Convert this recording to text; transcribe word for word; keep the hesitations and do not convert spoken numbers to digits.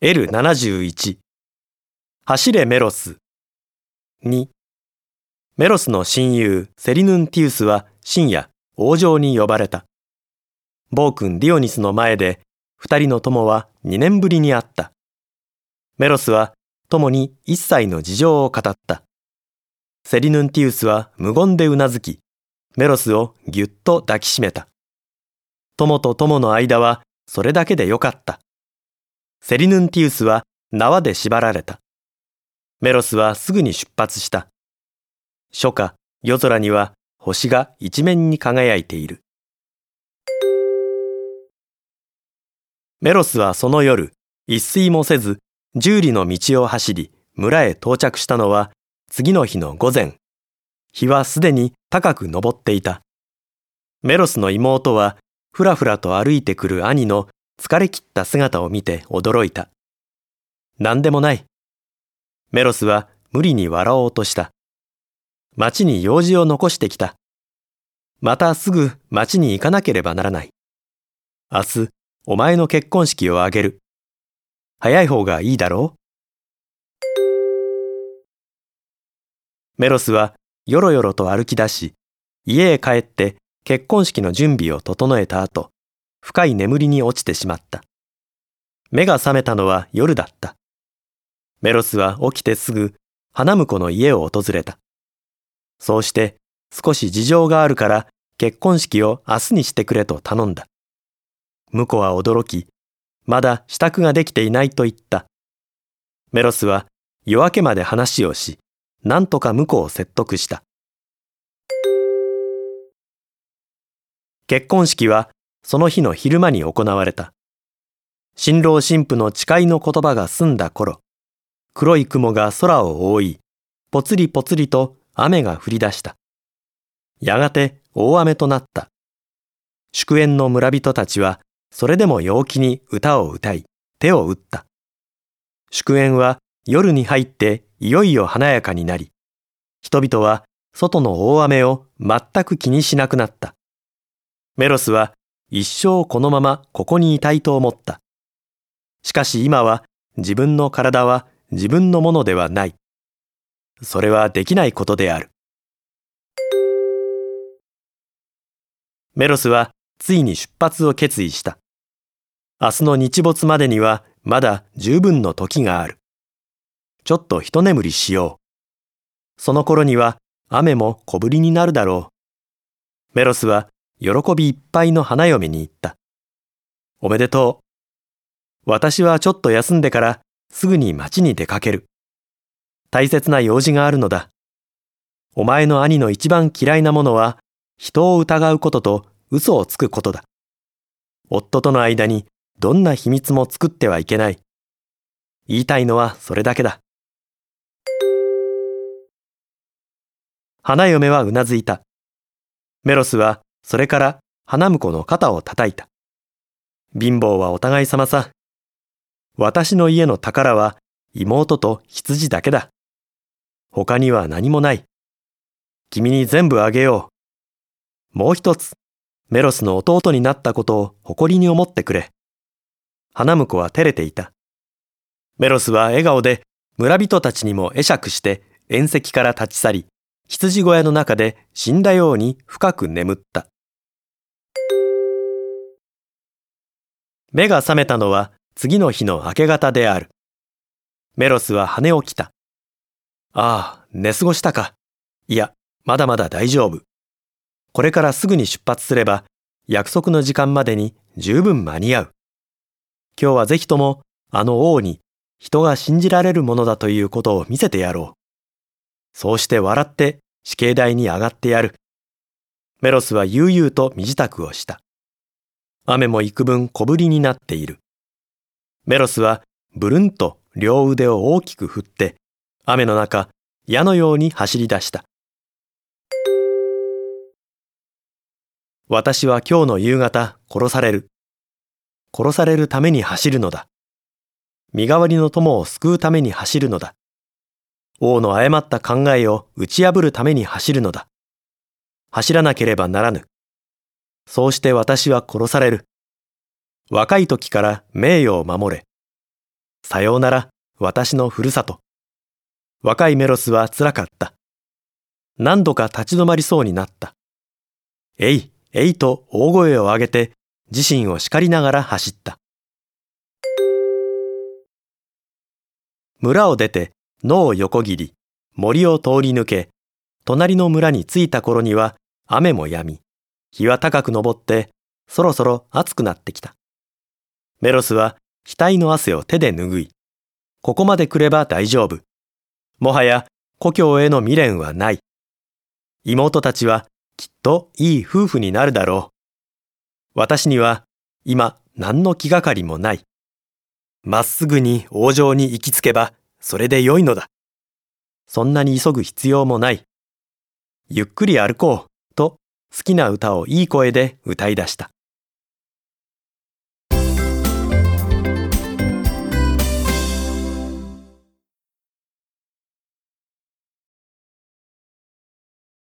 エルななじゅういち 走れメロス。にメロスの親友セリヌンティウスは深夜王城に呼ばれた。暴君ディオニスの前で二人の友は二年ぶりに会った。メロスは友に一切の事情を語った。セリヌンティウスは無言でうなずき、メロスをぎゅっと抱きしめた。友と友の間はそれだけでよかった。セリヌンティウスは縄で縛られた。メロスはすぐに出発した。初夏、夜空には星が一面に輝いている。メロスはその夜、一睡もせず、十里の道を走り、村へ到着したのは次の日の午前。日はすでに高く昇っていた。メロスの妹は、ふらふらと歩いてくる兄の疲れ切った姿を見て驚いた。なんでもない。メロスは無理に笑おうとした。町に用事を残してきた。またすぐ町に行かなければならない。明日、お前の結婚式を挙げる。早い方がいいだろう。メロスはよろよろと歩き出し、家へ帰って結婚式の準備を整えた後、深い眠りに落ちてしまった。目が覚めたのは夜だった。メロスは起きてすぐ花婿の家を訪れた。そうして少し事情があるから結婚式を明日にしてくれと頼んだ。婿は驚き、まだ支度ができていないと言った。メロスは夜明けまで話をし、なんとか婿を説得した。結婚式はその日の昼間に行われた。新郎新婦の誓いの言葉が済んだ頃、黒い雲が空を覆い、ぽつりぽつりと雨が降り出した。やがて大雨となった。祝宴の村人たちはそれでも陽気に歌を歌い、手を打った。祝宴は夜に入っていよいよ華やかになり、人々は外の大雨を全く気にしなくなった。メロスは一生このままここにいたいと思った。しかし今は自分の体は自分のものではない。それはできないことである。メロスはついに出発を決意した。明日の日没までにはまだ十分の時がある。ちょっと一眠りしよう。その頃には雨も小降りになるだろう。メロスは喜びいっぱいの花嫁に言った。おめでとう。私はちょっと休んでからすぐに町に出かける。大切な用事があるのだ。お前の兄の一番嫌いなものは人を疑うことと嘘をつくことだ。夫との間にどんな秘密も作ってはいけない。言いたいのはそれだけだ。花嫁はうなずいた。メロスはそれから花婿の肩を叩いた。貧乏はお互い様さ。私の家の宝は妹と羊だけだ。他には何もない。君に全部あげよう。もう一つ、メロスの弟になったことを誇りに思ってくれ。花婿は照れていた。メロスは笑顔で村人たちにも会釈して宴席から立ち去り、羊小屋の中で死んだように深く眠った。目が覚めたのは次の日の明け方である。メロスは跳ね起きた。ああ、寝過ごしたか。いや、まだまだ大丈夫。これからすぐに出発すれば、約束の時間までに十分間に合う。今日はぜひともあの王に人が信じられるものだということを見せてやろう。そうして笑って死刑台に上がってやる。メロスは悠々と身支度をした。雨も幾分小降りになっている。メロスはブルンと両腕を大きく振って、雨の中、矢のように走り出した。私は今日の夕方殺される。殺されるために走るのだ。身代わりの友を救うために走るのだ。王の誤った考えを打ち破るために走るのだ。走らなければならぬ。そうして私は殺される。若い時から名誉を守れ。 さようなら、私のふるさと。若いメロスはつらかった。何度か立ち止まりそうになった。えい、えいと大声を上げて自身を叱りながら走った。村を出て野を横切り、森を通り抜け、隣の村に着いた頃には雨も止み、日は高く昇ってそろそろ暑くなってきた。メロスは額の汗を手で拭い、ここまで来れば大丈夫。もはや故郷への未練はない。妹たちはきっといい夫婦になるだろう。私には今何の気がかりもない。まっすぐに王城に行き着けばそれでよいのだ。そんなに急ぐ必要もない。ゆっくり歩こうと好きな歌をいい声で歌い出した。